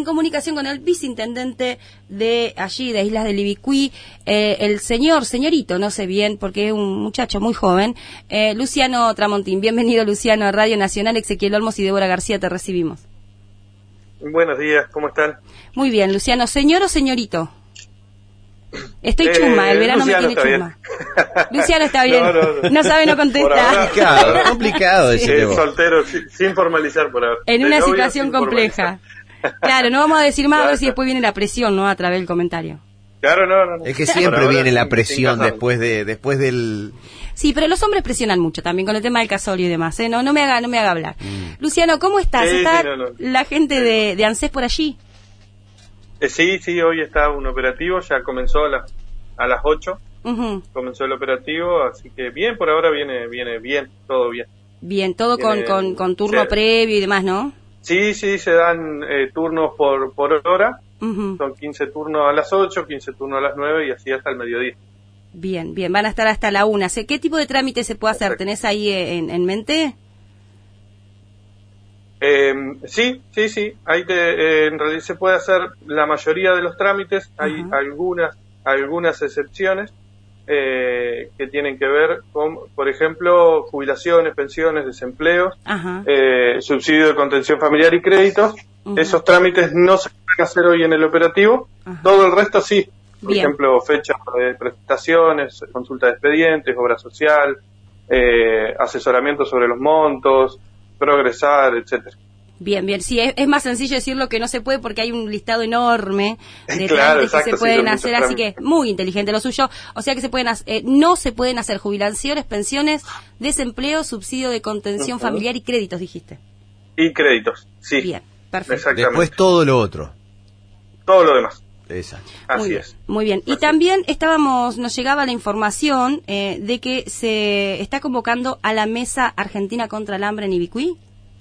comunicación con el viceintendente de allí, de Islas del Ibicuí, el señorito, no sé bien, porque es un muchacho muy joven, Luciano Tramontín. Bienvenido, Luciano, a Radio Nacional. Ezequiel Olmos y Débora García, te recibimos. Buenos días, ¿cómo están? Muy bien, Luciano. ¿Señor o señorito? Estoy chusma, el verano Luciano me tiene chusma. Luciano está bien. No sabe, no contesta. Complicado ese tema. Soltero, sin formalizar por ahora. En una situación compleja. Claro, no vamos a decir más, a ver si después viene la presión, ¿no? A través del comentario. Claro, no. Es que siempre viene la presión después del... Sí, pero los hombres presionan mucho también con el tema del casorio y demás, ¿eh? No me haga hablar. Luciano, ¿cómo estás? ¿Está la gente de ANSES por allí? Sí, hoy está un operativo, ya comenzó a las 8, comenzó el operativo, así que bien, por ahora viene bien, todo bien. Bien, todo con turno previo y demás, ¿no? Sí, se dan turnos por hora, son 15 turnos a las 8, 15 turnos a las 9 y así hasta el mediodía. Bien, van a estar hasta la 1. ¿Qué tipo de trámite se puede hacer? ¿Tenés ahí en mente? Sí. Ahí en realidad se puede hacer la mayoría de los trámites. Hay algunas excepciones que tienen que ver con, por ejemplo, jubilaciones, pensiones, desempleos, subsidio de contención familiar y créditos. Esos trámites no se pueden hacer hoy en el operativo. Todo el resto sí. Por ejemplo, fechas de prestaciones, consulta de expedientes, obra social, asesoramiento sobre los montos, progresar, etcétera. Bien, sí, es más sencillo decirlo que no se puede porque hay un listado enorme de trámites que se pueden hacer, así que muy inteligente lo suyo. O sea que no se pueden hacer jubilaciones, pensiones, desempleo, subsidio de contención familiar y créditos, dijiste. Y créditos, sí. Bien, perfecto. Exactamente. Después todo lo otro. Todo lo demás. Exacto. Así es. Muy bien. Y también nos llegaba la información de que se está convocando a la Mesa Argentina contra el Hambre en Ibicuí.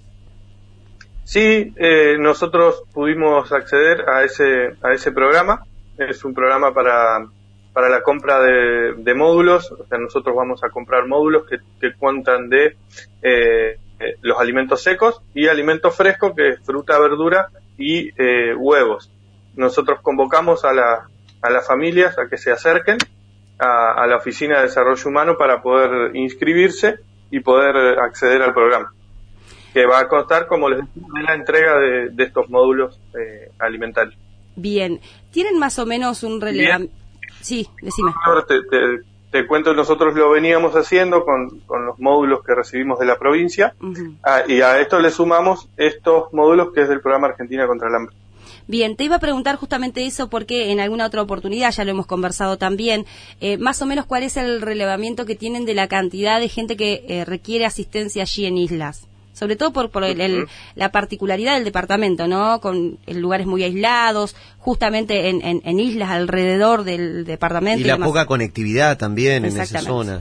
Sí, nosotros pudimos acceder a ese programa. Es un programa para la compra de módulos. O sea, nosotros vamos a comprar módulos que cuentan de los alimentos secos y alimentos frescos, que es fruta, verdura y huevos. Nosotros convocamos a las familias a que se acerquen a la Oficina de Desarrollo Humano para poder inscribirse y poder acceder al programa, que va a constar, como les decía, de la entrega de estos módulos alimentarios. Bien, ¿tienen más o menos un relevamiento? Sí, decime. Ahora te cuento, nosotros lo veníamos haciendo con los módulos que recibimos de la provincia, y a esto le sumamos estos módulos que es del programa Argentina contra el Hambre. Bien, te iba a preguntar justamente eso porque en alguna otra oportunidad, ya lo hemos conversado también, más o menos cuál es el relevamiento que tienen de la cantidad de gente que requiere asistencia allí en Islas. Sobre todo por la particularidad del departamento, ¿no? Con lugares muy aislados, justamente en islas alrededor del departamento. Y la poca conectividad también en esa zona.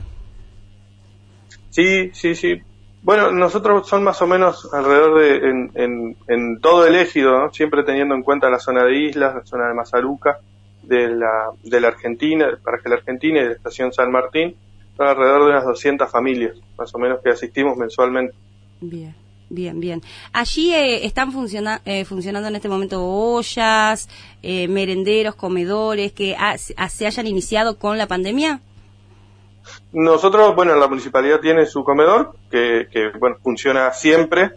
Sí. Bueno, nosotros son más o menos alrededor en todo el ejido, ¿no? Siempre teniendo en cuenta la zona de Islas, la zona de Mazaruca, de la Argentina, del Parque de la Argentina y de la Estación San Martín, son alrededor de unas 200 familias, más o menos, que asistimos mensualmente. Bien. Allí están funcionando en este momento ollas, merenderos, comedores que se hayan iniciado con la pandemia. Nosotros, la municipalidad tiene su comedor que funciona siempre,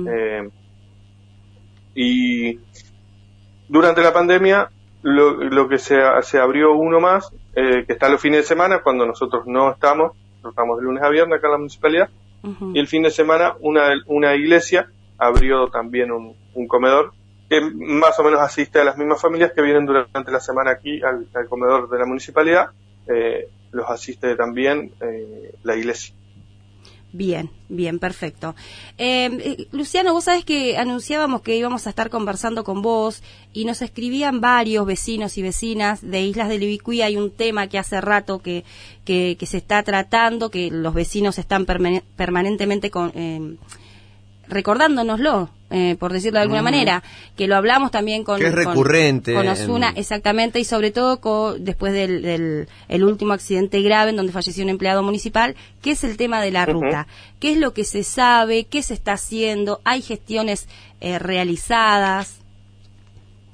y durante la pandemia lo que se abrió uno más, que está los fines de semana, cuando nosotros no estamos de lunes a viernes acá en la municipalidad. Y el fin de semana una iglesia abrió también un comedor que más o menos asiste a las mismas familias que vienen durante la semana aquí al comedor de la municipalidad. Los asiste también la iglesia. Bien, perfecto. Luciano, vos sabés que anunciábamos que íbamos a estar conversando con vos y nos escribían varios vecinos y vecinas de Islas del Ibicuí. Hay un tema que hace rato que se está tratando, que los vecinos están permanentemente recordándonoslo, por decirlo de alguna manera, que lo hablamos también con... Que es recurrente. Con Osuna, exactamente, y sobre todo después del último accidente grave en donde falleció un empleado municipal, que es el tema de la ruta. ¿Qué es lo que se sabe? ¿Qué se está haciendo? ¿Hay gestiones realizadas?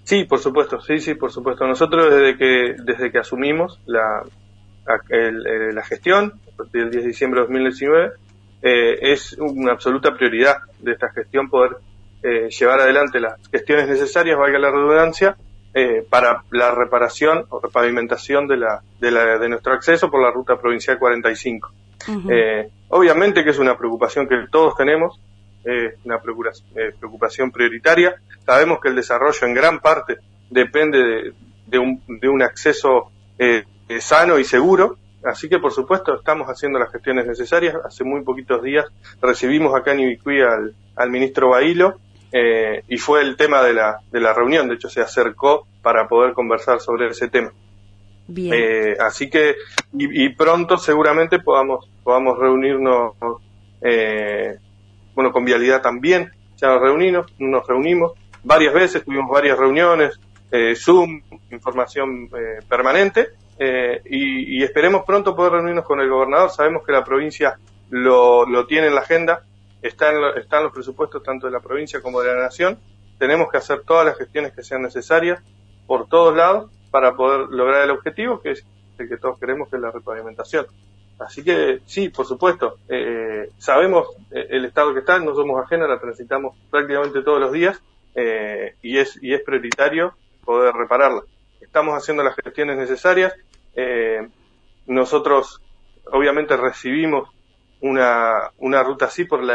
Sí, por supuesto, sí, por supuesto. Nosotros desde que asumimos la gestión, a partir del 10 de diciembre de 2019, es una absoluta prioridad de esta gestión poder llevar adelante las gestiones necesarias, valga la redundancia, para la reparación o repavimentación de nuestro acceso por la ruta provincial 45. Obviamente que es una preocupación que todos tenemos, una preocupación prioritaria. Sabemos que el desarrollo en gran parte depende de un acceso sano y seguro, así que por supuesto estamos haciendo las gestiones necesarias. Hace muy poquitos días recibimos acá en Ibicuí al ministro Bailo, y fue el tema de la reunión. De hecho se acercó para poder conversar sobre ese tema. Bien. Así que y pronto seguramente podamos reunirnos, con Vialidad también. Ya nos reunimos varias veces, tuvimos varias reuniones, Zoom, información permanente, y esperemos pronto poder reunirnos con el gobernador. Sabemos que la provincia lo tiene en la agenda, está en los presupuestos tanto de la provincia como de la nación. Tenemos que hacer todas las gestiones que sean necesarias por todos lados para poder lograr el objetivo, que es el que todos queremos, que es la repavimentación. Así que sí, por supuesto, sabemos el estado que está, no somos ajenos, la transitamos prácticamente todos los días, y es prioritario poder repararla. Estamos haciendo las gestiones necesarias. Nosotros obviamente recibimos una ruta así por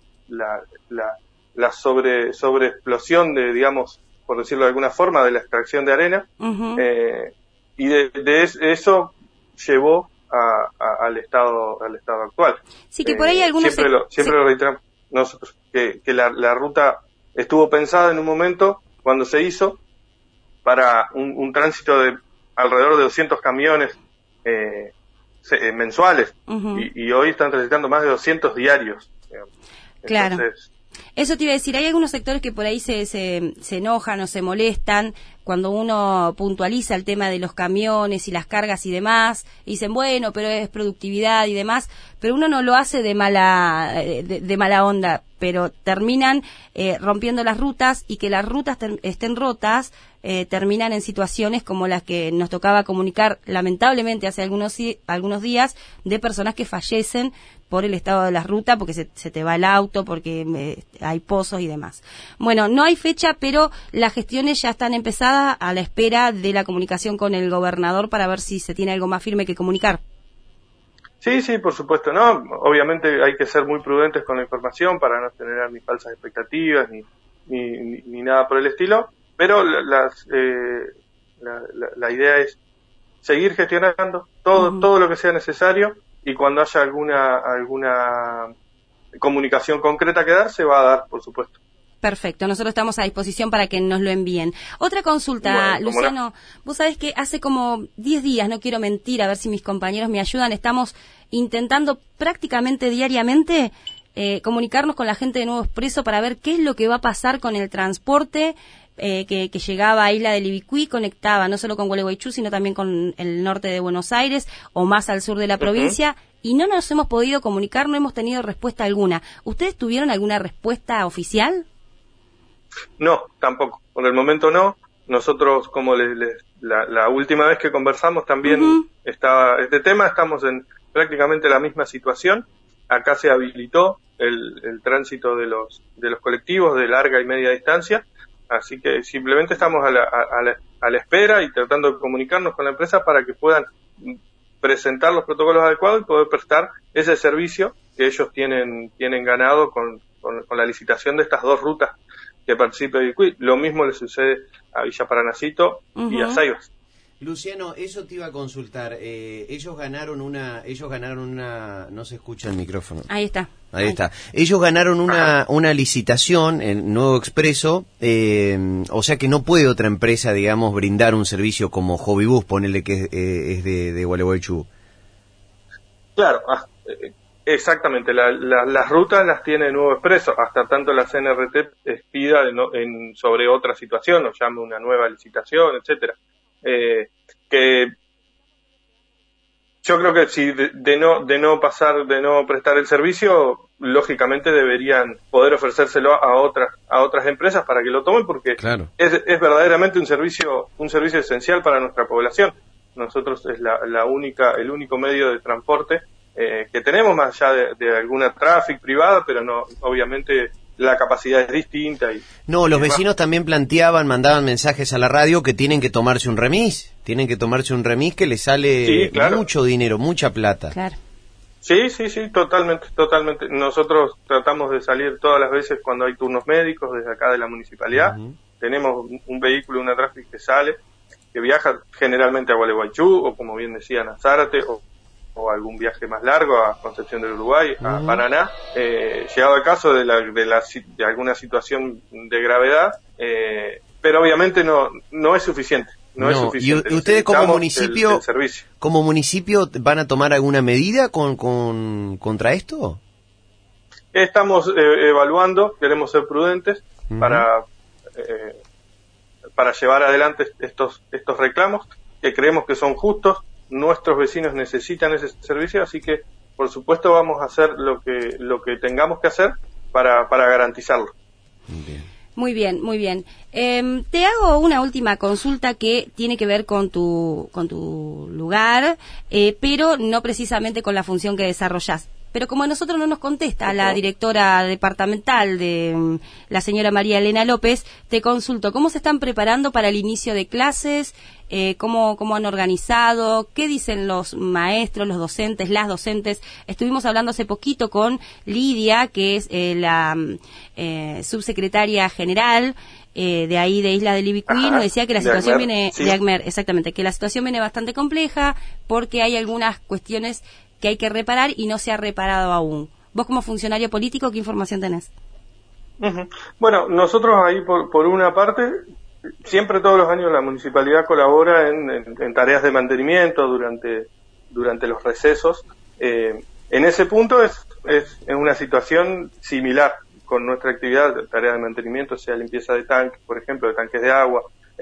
la sobreexplosión de, digamos, por decirlo de alguna forma, de la extracción de arena, y de eso llevó al estado actual. Sí, que por ahí algunos siempre lo reiteramos nosotros, que la ruta estuvo pensada en un momento cuando se hizo para un tránsito de alrededor de 200 camiones mensuales, y hoy están transitando más de 200 diarios, digamos. Claro. Entonces, eso te iba a decir, hay algunos sectores que por ahí se enojan o se molestan cuando uno puntualiza el tema de los camiones y las cargas y demás, y dicen, bueno, pero es productividad y demás, pero uno no lo hace de mala onda, pero terminan rompiendo las rutas, y que las rutas estén rotas, terminan en situaciones como las que nos tocaba comunicar lamentablemente hace algunos días, de personas que fallecen por el estado de la ruta, porque se te va el auto, porque hay pozos y demás. Bueno, no hay fecha, pero las gestiones ya están empezadas, a la espera de la comunicación con el gobernador para ver si se tiene algo más firme que comunicar. Sí, por supuesto, no. Obviamente hay que ser muy prudentes con la información para no generar ni falsas expectativas ni nada por el estilo, pero la idea es seguir gestionando todo lo que sea necesario, y cuando haya alguna comunicación concreta que dar, se va a dar, por supuesto. Perfecto, nosotros estamos a disposición para que nos lo envíen. Otra consulta, bueno, Luciano, vos sabés que hace como 10 días, no quiero mentir, a ver si mis compañeros me ayudan, estamos intentando prácticamente diariamente comunicarnos con la gente de Nuevo Expreso para ver qué es lo que va a pasar con el transporte que llegaba a Isla del Ibicuí, conectaba no solo con Gualeguaychú, sino también con el norte de Buenos Aires o más al sur de la provincia, y no nos hemos podido comunicar, no hemos tenido respuesta alguna. ¿Ustedes tuvieron alguna respuesta oficial? No, tampoco. Por el momento no. Nosotros, como la última vez que conversamos también estaba este tema, estamos en prácticamente la misma situación. Acá se habilitó el tránsito de los colectivos de larga y media distancia, así que simplemente estamos a la espera y tratando de comunicarnos con la empresa para que puedan presentar los protocolos adecuados y poder prestar ese servicio que ellos tienen ganado con la licitación de estas dos rutas que participa de Ibicuí. Lo mismo le sucede a Villa Paranacito y a Saivas. Luciano, eso te iba a consultar. Ellos ganaron una, no se escucha el micrófono. Ahí está. Ahí está. Ellos ganaron una licitación en Nuevo Expreso, o sea que no puede otra empresa, digamos, brindar un servicio como Hobibus, ponele que es de Gualeguaychú. Claro, exactamente. Las rutas las tiene Nuevo Expreso, hasta tanto la CNRT expida sobre otra situación o llame una nueva licitación, etcétera. Que yo creo que si de no prestar el servicio, lógicamente deberían poder ofrecérselo a otras empresas para que lo tomen, porque claro, es verdaderamente un servicio esencial para nuestra población. Nosotros es el único medio de transporte que tenemos, más allá de alguna tráfico privada, pero no, obviamente la capacidad es distinta. No, los vecinos también mandaban mensajes a la radio que tienen que tomarse un remis que les sale sí, claro, mucho dinero, mucha plata. Claro. Sí, totalmente. Nosotros tratamos de salir todas las veces cuando hay turnos médicos desde acá de la municipalidad. Uh-huh. Tenemos un vehículo, una tráfico que sale, que viaja generalmente a Gualeguaychú, o como bien decían, a Zárate, o algún viaje más largo a Concepción del Uruguay, a Paraná, llegado el caso de alguna situación de gravedad, pero obviamente no es suficiente. No es suficiente. ¿Y ustedes como municipio van a tomar alguna medida contra esto? Estamos evaluando, queremos ser prudentes para llevar adelante estos reclamos, que creemos que son justos. Nuestros vecinos necesitan ese servicio, así que por supuesto vamos a hacer lo que tengamos que hacer para garantizarlo. Muy bien. Te hago una última consulta que tiene que ver con tu lugar, pero no precisamente con la función que desarrollás. Pero como a nosotros no nos contesta la directora departamental de la señora María Elena López, te consulto, ¿cómo se están preparando para el inicio de clases? ¿Cómo han organizado? ¿Qué dicen los maestros, los docentes, las docentes? Estuvimos hablando hace poquito con Lidia, que es la subsecretaria general de ahí de Isla del Ibicuí, nos decía que la situación viene de ACMER, exactamente, que la situación viene bastante compleja porque hay algunas cuestiones que hay que reparar y no se ha reparado aún. Vos como funcionario político, ¿qué información tenés? Uh-huh. Bueno, nosotros ahí por una parte, siempre todos los años la municipalidad colabora en tareas de mantenimiento durante los recesos. En ese punto es una situación similar con nuestra actividad, tarea de mantenimiento, sea limpieza de tanques, por ejemplo, de tanques de agua,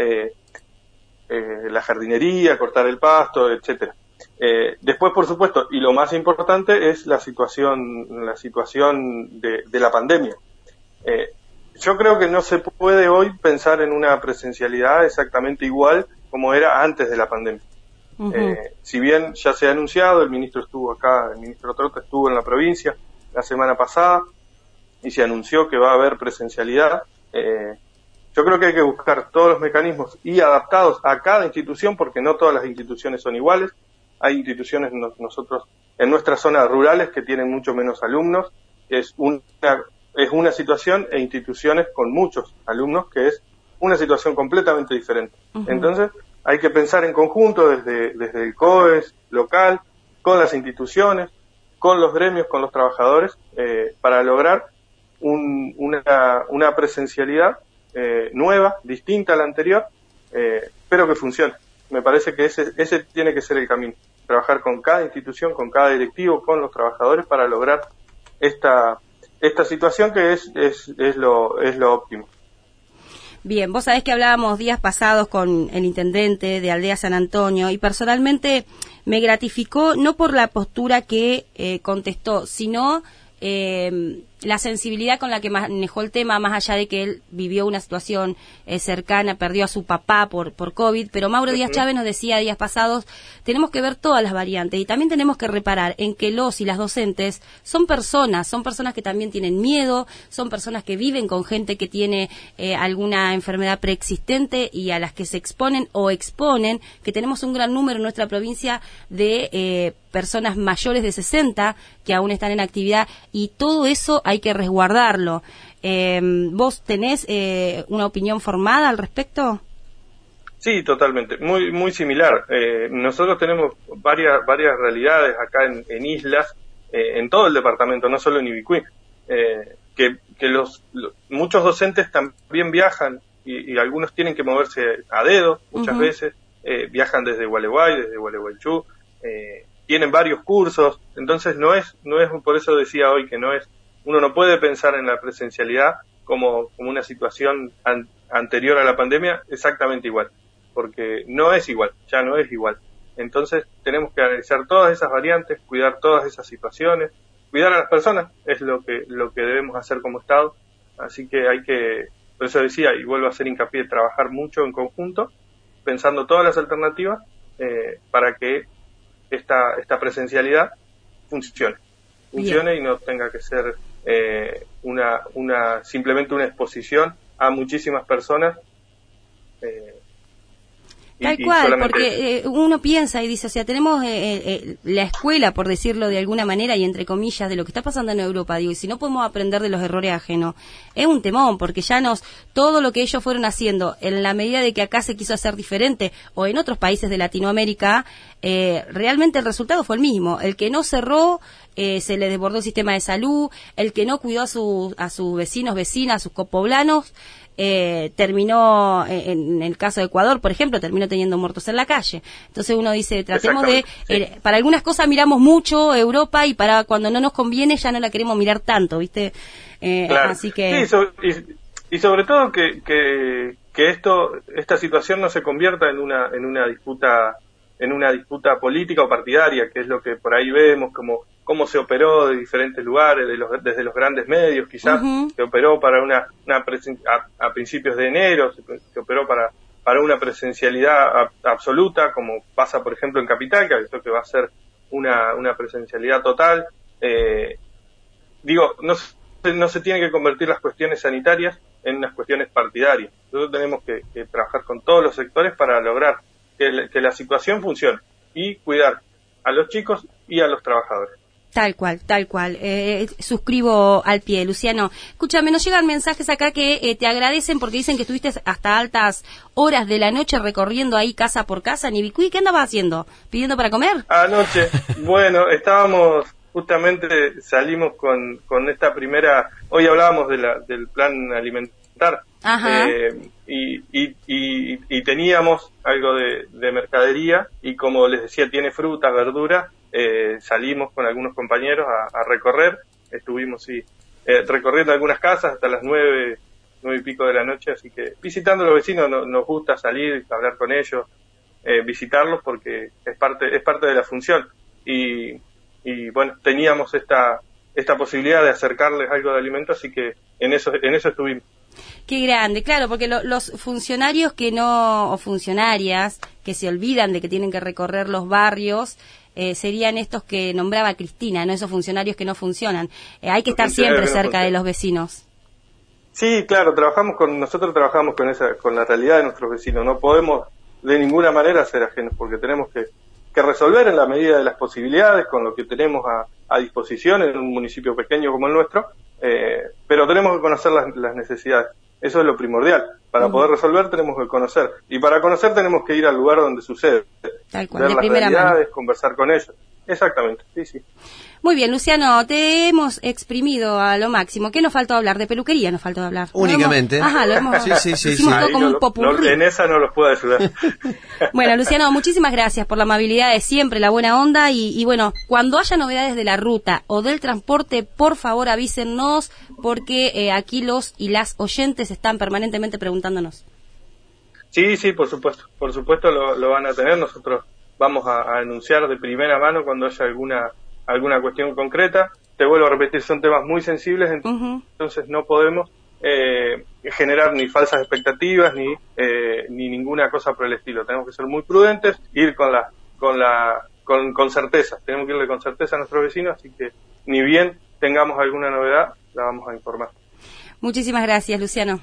la jardinería, cortar el pasto, etcétera. Después, por supuesto, y lo más importante es la situación de la pandemia. Yo creo que no se puede hoy pensar en una presencialidad exactamente igual como era antes de la pandemia. Uh-huh. Si bien ya se ha anunciado, el ministro Trota estuvo en la provincia la semana pasada y se anunció que va a haber presencialidad. Yo creo que hay que buscar todos los mecanismos y adaptados a cada institución, porque no todas las instituciones son iguales. Hay instituciones nosotros en nuestras zonas rurales que tienen mucho menos alumnos, es una situación, e instituciones con muchos alumnos que es una situación completamente diferente. Uh-huh. Entonces hay que pensar en conjunto desde el COES local, con las instituciones, con los gremios, con los trabajadores, para lograr una presencialidad nueva, distinta a la anterior, pero que funcione. Me parece que ese tiene que ser el camino. Trabajar con cada institución, con cada directivo, con los trabajadores para lograr esta situación que es lo óptimo. Bien, vos sabés que hablábamos días pasados con el intendente de Aldea San Antonio y personalmente me gratificó no por la postura que contestó, sino la sensibilidad con la que manejó el tema, más allá de que él vivió una situación cercana, perdió a su papá por COVID, pero Mauro Díaz Chávez nos decía días pasados, tenemos que ver todas las variantes y también tenemos que reparar en que los y las docentes son personas que también tienen miedo, son personas que viven con gente que tiene alguna enfermedad preexistente y a las que se exponen, que tenemos un gran número en nuestra provincia de personas mayores de 60 que aún están en actividad y todo eso hay que resguardarlo. ¿Vos tenés una opinión formada al respecto? Sí, totalmente. Muy muy similar. Nosotros tenemos varias realidades acá en islas, en todo el departamento, no solo en Ibicuí, que muchos docentes también viajan y algunos tienen que moverse a dedo muchas veces, viajan desde Gualeguay, desde Gualeguaychú, tienen varios cursos, entonces no es, por eso decía hoy que uno no puede pensar en la presencialidad como una situación anterior a la pandemia exactamente igual, porque no es igual, ya no es igual. Entonces tenemos que analizar todas esas variantes, cuidar todas esas situaciones, cuidar a las personas, es lo que debemos hacer como Estado. Así que por eso decía, y vuelvo a hacer hincapié, trabajar mucho en conjunto, pensando todas las alternativas para que esta presencialidad funcione y no tenga que ser simplemente una exposición a muchísimas personas. Tal cual, porque uno piensa y dice, o sea, tenemos la escuela, por decirlo de alguna manera y entre comillas, de lo que está pasando en Europa, digo, y si no podemos aprender de los errores ajenos, es un temón, porque ya todo lo que ellos fueron haciendo, en la medida de que acá se quiso hacer diferente, o en otros países de Latinoamérica, realmente el resultado fue el mismo. El que no cerró, se le desbordó el sistema de salud, el que no cuidó a sus vecinos, vecinas, a sus copoblanos, terminó, en el caso de Ecuador, por ejemplo, terminó teniendo muertos en la calle. Entonces uno dice, tratemos de, para algunas cosas miramos mucho Europa y para cuando no nos conviene ya no la queremos mirar tanto, ¿viste? Claro. Así que... Sí, y sobre todo que esta situación no se convierta en una disputa política o partidaria, que es lo que por ahí vemos, como cómo se operó de diferentes lugares, desde los grandes medios quizás, se operó para a principios de enero, se operó para una presencialidad absoluta, como pasa por ejemplo en Capital, que avisó que va a ser una presencialidad total. No se tienen que convertir las cuestiones sanitarias en unas cuestiones partidarias. Nosotros tenemos que trabajar con todos los sectores para lograr que la situación funcione y cuidar a los chicos y a los trabajadores. Tal cual. Suscribo al pie, Luciano. Escúchame, nos llegan mensajes acá que te agradecen porque dicen que estuviste hasta altas horas de la noche recorriendo ahí casa por casa en Ibicuí. ¿Qué andabas haciendo? ¿Pidiendo para comer? Anoche, bueno, justamente salimos con esta primera, hoy hablábamos del plan alimentar. Ajá. Y teníamos algo de mercadería y como les decía, tiene frutas, verduras. Salimos con algunos compañeros a recorrer, estuvimos recorriendo algunas casas hasta las 9 y pico de la noche, así que visitando a los vecinos nos gusta salir, hablar con ellos, visitarlos porque es parte de la función y bueno, teníamos esta posibilidad de acercarles algo de alimento, así que en eso estuvimos. Qué grande, claro, porque los funcionarios o funcionarias que se olvidan de que tienen que recorrer los barrios, serían estos que nombraba Cristina, no esos funcionarios que no funcionan. Hay que estar siempre cerca de los vecinos. Sí, claro, nosotros trabajamos con la realidad de nuestros vecinos. No podemos de ninguna manera ser ajenos porque tenemos que resolver en la medida de las posibilidades con lo que tenemos a disposición en un municipio pequeño como el nuestro, pero tenemos que conocer las necesidades. Eso es lo primordial. Para poder resolver tenemos que conocer. Y para conocer tenemos que ir al lugar donde sucede. Tal cual, ver de las primera realidades, mano. conversar con ellos. Exactamente, sí. Muy bien, Luciano, te hemos exprimido a lo máximo. ¿Qué nos faltó hablar? De peluquería nos faltó hablar. Únicamente. Lo hemos Sí. hicimos todo como un popurrí. En esa no los puedo ayudar. Bueno, Luciano, muchísimas gracias por la amabilidad de siempre, la buena onda y bueno, cuando haya novedades de la ruta o del transporte, por favor avísennos porque aquí los y las oyentes están permanentemente preguntándonos. Sí, por supuesto lo van a tener. Nosotros vamos a anunciar de primera mano cuando haya alguna cuestión concreta. Te vuelvo a repetir, son temas muy sensibles, entonces no podemos generar ni falsas expectativas ni ninguna cosa por el estilo. Tenemos que ser muy prudentes, ir con certeza. Tenemos que irle con certeza a nuestros vecinos, así que ni bien tengamos alguna novedad, la vamos a informar. Muchísimas gracias, Luciano.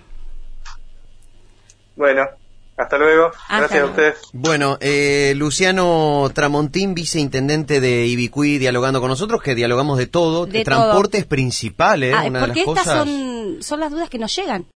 Bueno. Hasta luego. Gracias a ustedes. Bueno, Luciano Tramontín, viceintendente de Ibicuí, dialogando con nosotros, que dialogamos de todo. De transporte es principal, una de las porque cosas. estas son las dudas que nos llegan.